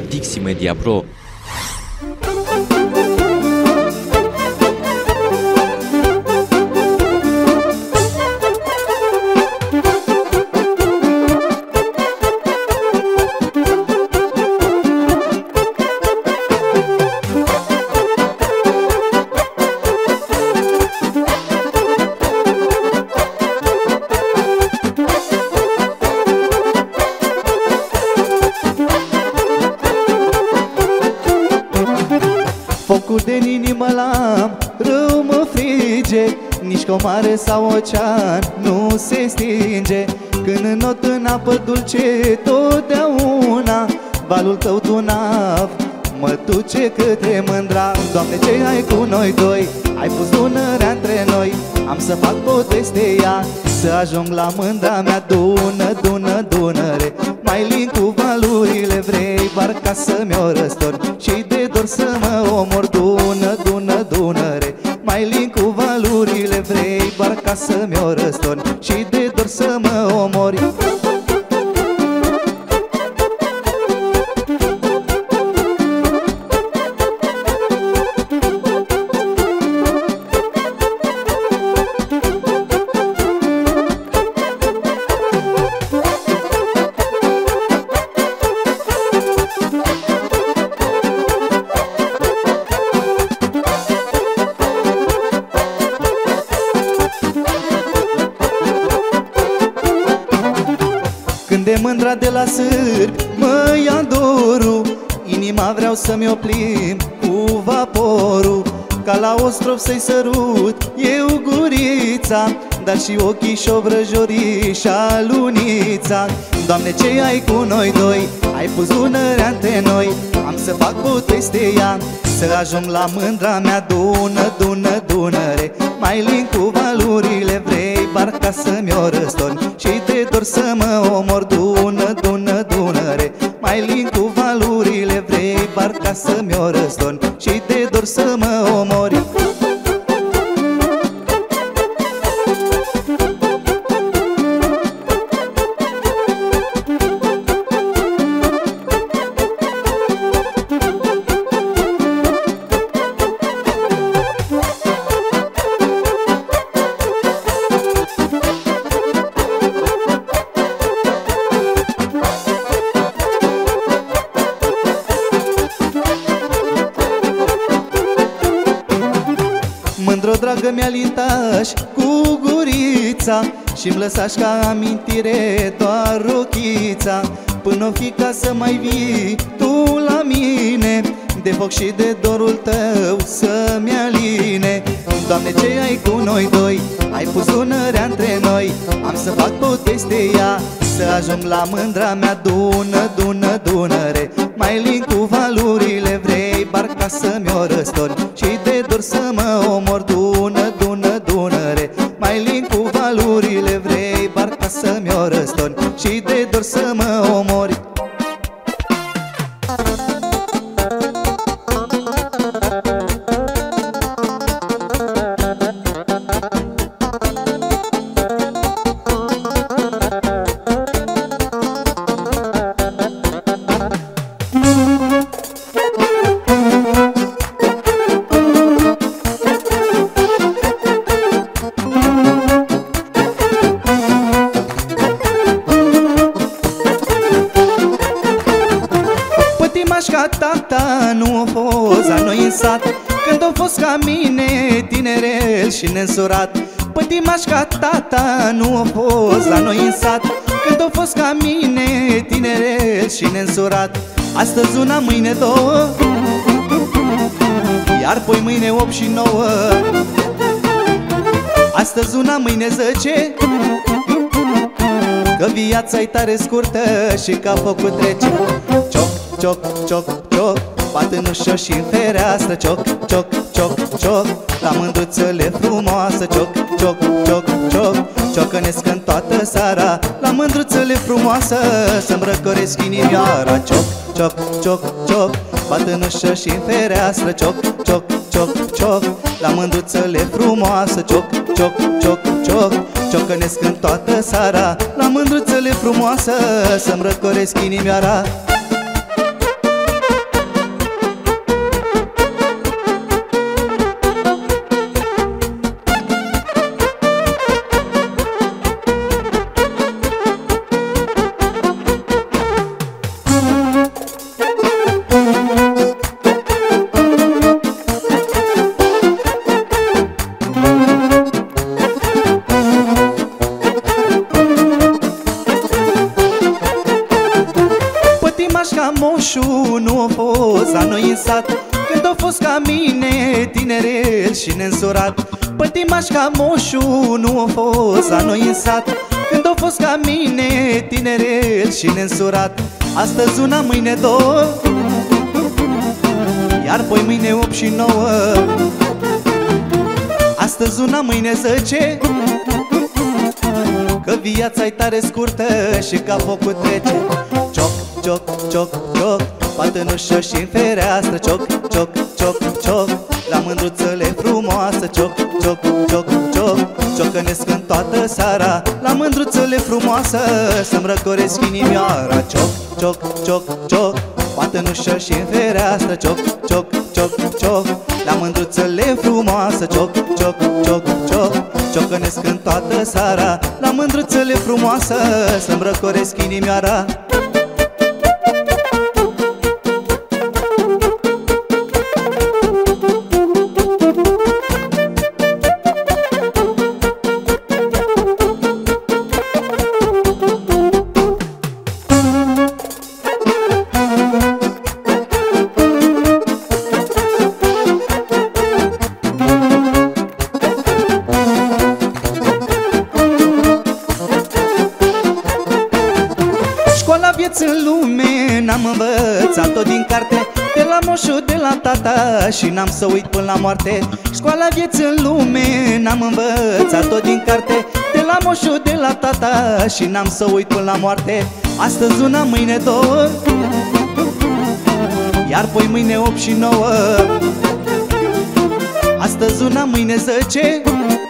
Dixi Media Pro. Focul din inimă l-am, râu mă frige, nici comare sau ocean nu se stinge. Când înot în apă dulce totdeauna, valul tău Dunav mă duce către mândra. Doamne, ce ai cu noi doi? Ai pus Dunărea între noi, am să fac poveste ea, să ajung la mândra mea. Dunăre, mai lin cu valurile, vrei barca să-mi o răstorni și de dor să mă omor. Dunăre, mai lin cu valurile, vrei barca să-mi o răstorni și de dor să mă omori. Când de mândra de la sârbi mă ia dorul, inima vreau să-mi o plimb cu vaporul. Ca la ostrov să-i sărut eu gurița, dar și ochii și-o vrăjorișa lunița. Doamne, ce ai cu noi doi? Ai pus Dunărea între noi, am să fac poveste ea, să ajung la mândra mea. Dunăre, mai lin cu valurile, vrei barca să-mi o răstorni și de dor să mă omor. Dunăre, mai lin cu valurile, vrei barca să-mi o răstorni și de dor să mă omori. Mândro, dragă mea, lintaș cu gurița și-mi lăsași ca amintire doar rochița. Până o fi ca să mai vii tu la mine, de foc și de dorul tău să-mi aline. Doamne, ce ai cu noi doi? Ai pus Dunărea între noi, am să fac poveste ea, să ajung la mândra mea. Dunăre, mai lin cu valurile, vrei barca să-mi o răstorni și de dor să mă omor. Dunăre, mai lin cu valurile, vrei barca să-mi o răstorni și de dor să mă omori. Ca tata nu a fost la noi în sat, când a fost ca mine tinerel și neînsurat. Pătimaș ca tata nu a fost la noi în sat, când a fost ca mine tinerel și neînsurat. Astăzi una, mâine două, iar poi mâine 8 și 9. Astăzi una, mâine 10, că viața-i tare scurtă și ca focul trece. Cioc, bat în ușă și în fereastră. Cioc, la mândruțele frumoasă. Cioc, ciocănesc în toată seara la mândruțele frumoasă, să-mi răcoresc inimioara. Cioc, bat în ușă și în fereastră. Cioc, la mândruțele frumoasă. Cioc, ciocănesc în toată seara la mândruțele frumoasă, să-mi răcoresc inimioara. Pătimașca moșu nu a fost la noi în sat, când a fost ca mine tinerel și neînsurat. Pătimașca moșu nu a fost la noi în sat, când a fost ca mine tinerel și neînsurat. Astăzi una, mâine două, iar poi mâine 8 și 9. Astăzi una, mâine 10, că viața-i tare scurtă și ca focul trece. Cioc, cioc, cioc, cioc, poate în ușă și în fereastră. Cioc, cioc, cioc, cioc, la mândruțele frumoasă. Cioc, cioc, cioc, cioc, ciocănesc în toată seara la mândruțele frumoasă, să-mi răcoresc inimioara. Cioc, cioc, cioc, cioc, poate în ușă și în fereastră. Cioc, cioc, cioc, cioc, la mândruțele frumoasă. Cioc, cioc, cioc, cioc, ciocănesc în toată seara la mândruțele frumoasă, să-mi răcoresc inimioara. Școala vieții în lume n-am învățat-o din carte, de la moșul, de la tata, și n-am să uit până la moarte. Școala vieții în lume n-am învățat-o din carte, de la moșul, de la tata, și n-am să uit până la moarte. Astăzi una, mâine două, iar poi mâine 8 și 9. Astăzi una, mâine 10,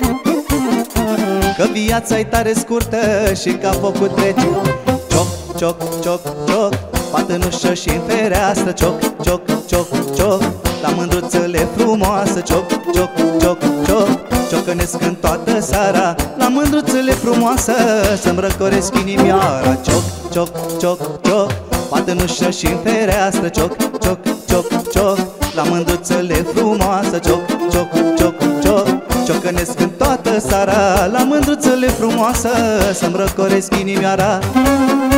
că viața-i tare scurtă și ca focul trece. Cioc, cioc, cioc, poate în ușă și în fereastră. Cioc, cioc, cioc, cioc, la mândruțele frumoasă. Cioc, cioc, cioc, cioc, ciocănesc în toată seara la mândruțele frumoasă, să-mi răcoresc inimioara. Cioc, cioc, cioc, cioc, poate în ușă și în fereastră. Cioc, cioc, cioc, cioc, la mândruțele frumoasă. Cioc, cioc, cioc, cioc, ciocănesc în toată seara la mândruțele frumoasă, să-mi răcoresc inimioara.